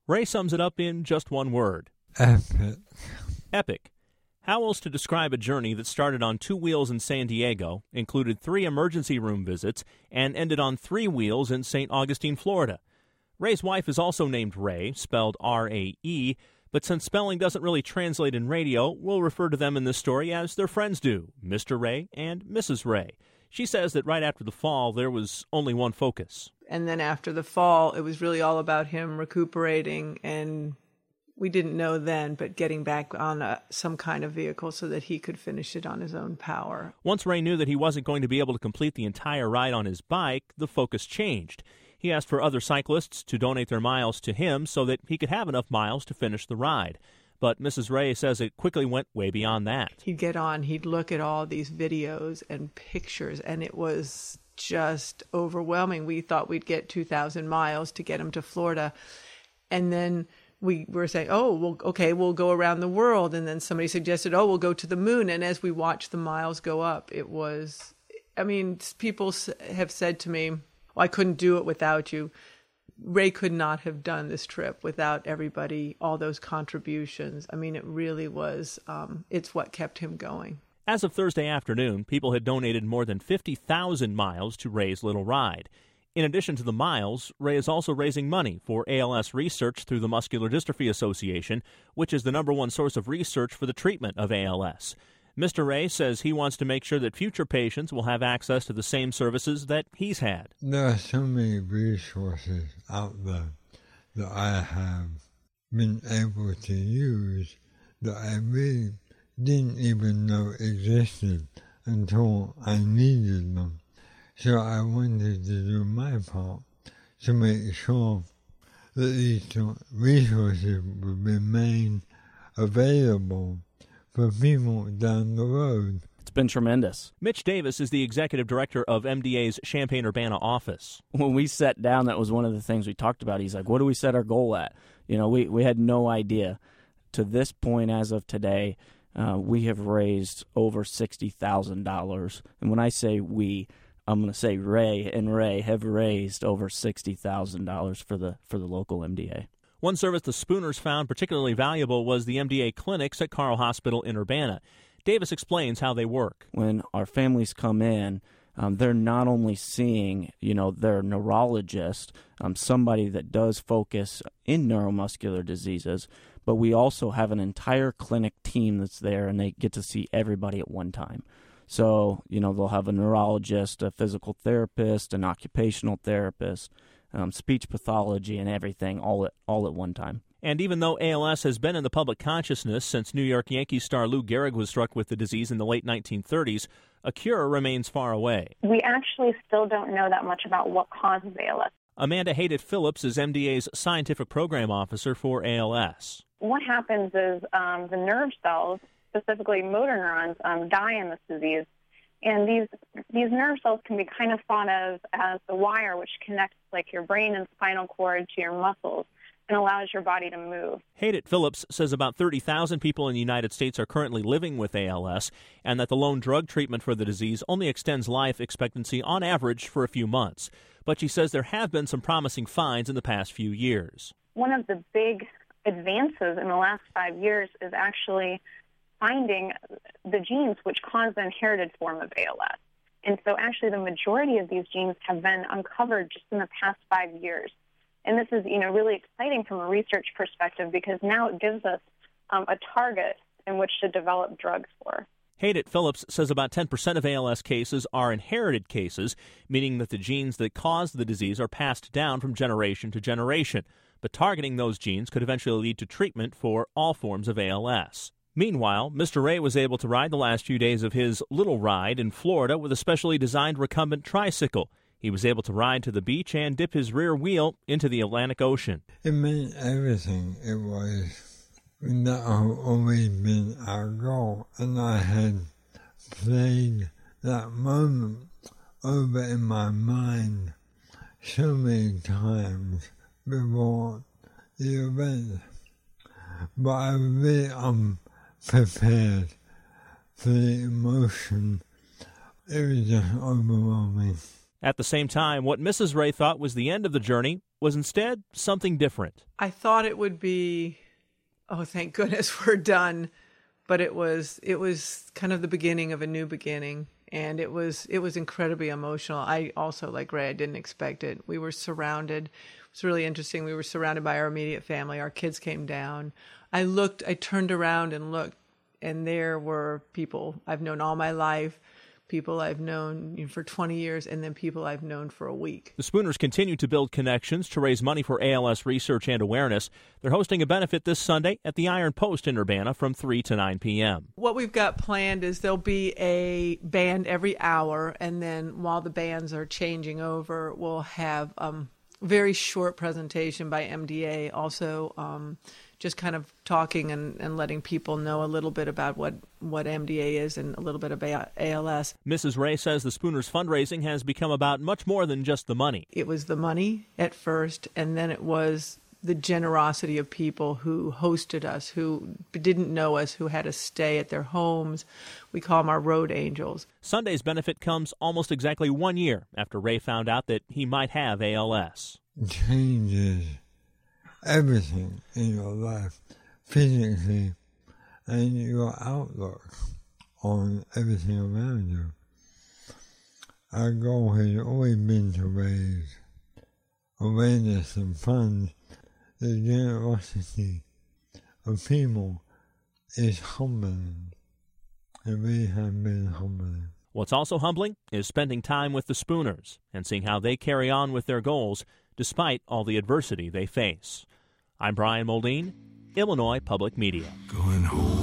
Ray sums it up in just one word. Epic. Epic. How else to describe a journey that started on 2 wheels in San Diego, included 3 emergency room visits, and ended on 3 wheels in St. Augustine, Florida? Ray's wife is also named Ray, spelled R-A-E, but since spelling doesn't really translate in radio, we'll refer to them in this story as their friends do, Mr. Ray and Mrs. Ray. She says that right after the fall, there was only one focus. And then after the fall, it was really all about him recuperating, and we didn't know then, but getting back on some kind of vehicle so that he could finish it on his own power. Once Ray knew that he wasn't going to be able to complete the entire ride on his bike, the focus changed. He asked for other cyclists to donate their miles to him so that he could have enough miles to finish the ride. But Mrs. Ray says it quickly went way beyond that. He'd get on, he'd look at all these videos and pictures, and it was just overwhelming. We thought we'd get 2,000 miles to get him to Florida. And then we were saying, oh, well, okay, we'll go around the world. And then somebody suggested, oh, we'll go to the moon. And as we watched the miles go up, it was, I mean, people have said to me, well, I couldn't do it without you. Ray could not have done this trip without everybody, all those contributions. I mean, it really was, it's what kept him going. As of Thursday afternoon, people had donated more than 50,000 miles to Ray's little ride. In addition to the miles, Ray is also raising money for ALS research through the Muscular Dystrophy Association, which is the #1 source of research for the treatment of ALS. Mr. Ray says he wants to make sure that future patients will have access to the same services that he's had. There are so many resources out there that I have been able to use that I really didn't even know existed until I needed them. So I wanted to do my part to make sure that these resources would remain available for people down the road. It's been tremendous. Mitch Davis is the executive director of MDA's Champaign-Urbana office. When we sat down, that was one of the things we talked about. He's like, what do we set our goal at? You know, we had no idea. To this point, as of today, we have raised over $60,000. And when I say we, I'm going to say Ray and Ray have raised over $60,000 for the local MDA. One service the Spooners found particularly valuable was the MDA clinics at Carle Hospital in Urbana. Davis explains how they work. When our families come in, they're not only seeing, their neurologist, somebody that does focus in neuromuscular diseases, but we also have an entire clinic team that's there, and they get to see everybody at one time. So, they'll have a neurologist, a physical therapist, an occupational therapist, speech pathology, and everything all at one time. And even though ALS has been in the public consciousness since New York Yankees star Lou Gehrig was struck with the disease in the late 1930s, a cure remains far away. We actually still don't know that much about what causes ALS. Amanda Hayden-Phillips is MDA's scientific program officer for ALS. What happens is the nerve cells, specifically motor neurons, die in this disease. And these nerve cells can be kind of thought of as the wire which connects like your brain and spinal cord to your muscles and allows your body to move. Hayden-Phillips says about 30,000 people in the United States are currently living with ALS, and that the lone drug treatment for the disease only extends life expectancy on average for a few months. But she says there have been some promising finds in the past few years. One of the big advances in the last 5 years is actually finding the genes which cause the inherited form of ALS. And so actually the majority of these genes have been uncovered just in the past 5 years. And this is, really exciting from a research perspective because now it gives us a target in which to develop drugs for. Hayden-Phillips says about 10% of ALS cases are inherited cases, meaning that the genes that cause the disease are passed down from generation to generation. But targeting those genes could eventually lead to treatment for all forms of ALS. Meanwhile, Mr. Ray was able to ride the last few days of his little ride in Florida with a specially designed recumbent tricycle. He was able to ride to the beach and dip his rear wheel into the Atlantic Ocean. It meant everything. It was that had always been our goal, and I had played that moment over in my mind so many times before the event. But I really prepared for the emotion. It was just overwhelming. At the same time, what Mrs. Ray thought was the end of the journey was instead something different. I thought it would be, oh, thank goodness we're done. But it was kind of the beginning of a new beginning. And it was incredibly emotional. I also, like Ray, I didn't expect it. We were surrounded. It was really interesting. We were surrounded by our immediate family. Our kids came down. I turned around and looked, and there were people I've known all my life, people I've known for 20 years, and then people I've known for a week. The Spooners continue to build connections to raise money for ALS research and awareness. They're hosting a benefit this Sunday at the Iron Post in Urbana from 3 to 9 p.m. What we've got planned is there'll be a band every hour, and then while the bands are changing over, we'll have very short presentation by MDA, also just kind of talking and letting people know a little bit about what MDA is and a little bit about ALS. Mrs. Ray says the Spooners fundraising has become about much more than just the money. It was the money at first, and then it was the generosity of people who hosted us, who didn't know us, who had us stay at their homes. We call them our road angels. Sunday's benefit comes almost exactly 1 year after Ray found out that he might have ALS. Changes everything in your life, physically, and your outlook on everything around you. Our goal has always been to raise awareness and funds. The generosity of people is humbling. It really has been humbling. What's also humbling is spending time with the Spooners and seeing how they carry on with their goals despite all the adversity they face. I'm Brian Moldine, Illinois Public Media. Going home.